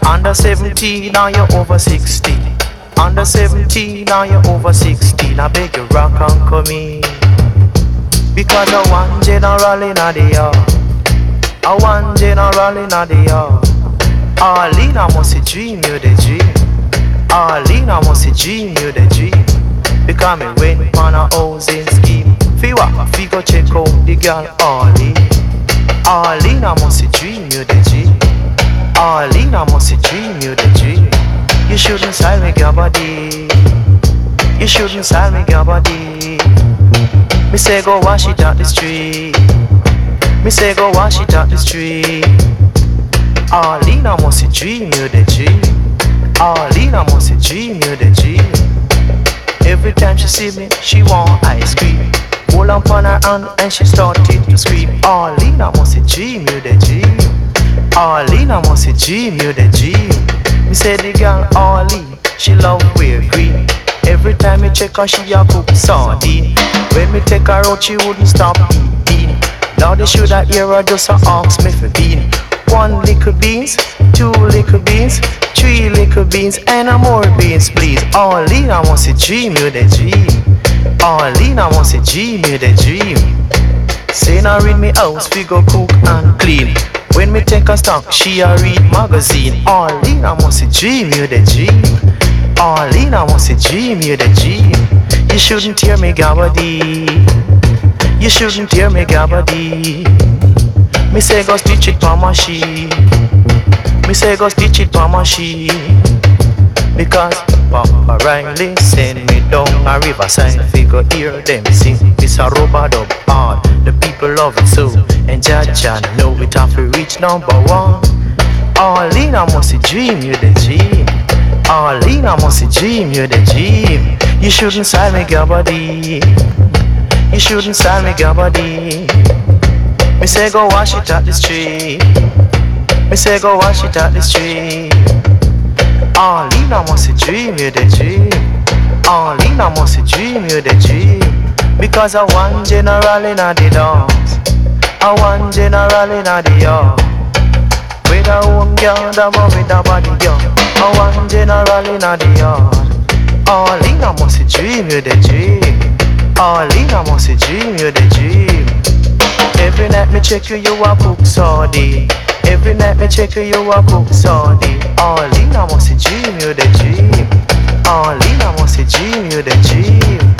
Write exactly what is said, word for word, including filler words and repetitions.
Under seventeen, now you're over sixteen. Under seventeen, now you're over sixteen. I beg you rock and come in. Because I want general in the yard. I want general in the yard. All in I must dream you the dream. All in I must dream you the dream. Because me went on a housing scheme. Fi what? Fi go check out the girl all in. All in I must dream you the dream. All in I must dream you the dream. You shouldn't sell me your body. You shouldn't sell me your body. Me say go wash it out the street. Me say go wash it out the street. All in I must dream you the dream. All in I must dream you the dream. Every time she see me, she want ice cream. Hold on on her hand and she started to scream. All in I must dream you the dream. All in I must dream you the dream. Me say the girl all in, she love wear green. Every time me check her, she a cook sardine. When me take her out, she wouldn't stop eating. Now they should have hear her just a ask me for bean. One little beans, two little beans, three little beans, and a more beans, please. All in I want to dream you the dream. All in I want to dream you the dream. Say now read me house, we go cook and clean. When me take a stock, she a read magazine. All in I want to dream you the dream. All in I want to dream you the dream. You shouldn't tear me gabody. You shouldn't tear me gabody. Me say go stitch it on my machine. Me say go stitch it on my machine. Because Papa Riley send me down a riverside. Figure hear them sing. It's a rubber dub hard. The people love it so. And Jaja know it have to reach number one. All in I must dream you the dream. All in I must dream you the dream. You shouldn't sell me your body. You shouldn't sell me your body. Me say go wash it at the street. Me say go wash it at the street. All in I must dream you the dream. All in I must dream you the dream. Because I want general in the dance. I want general in the yard. With a home girl, the one with a body girl. I want general in the yard. All in I must dream you the dream. All in I must dream you the dream. Every night me check you, you a cook sardine. Every night me check you, you a cook sardine. All in I must dream you the dream. All in I must dream you the dream.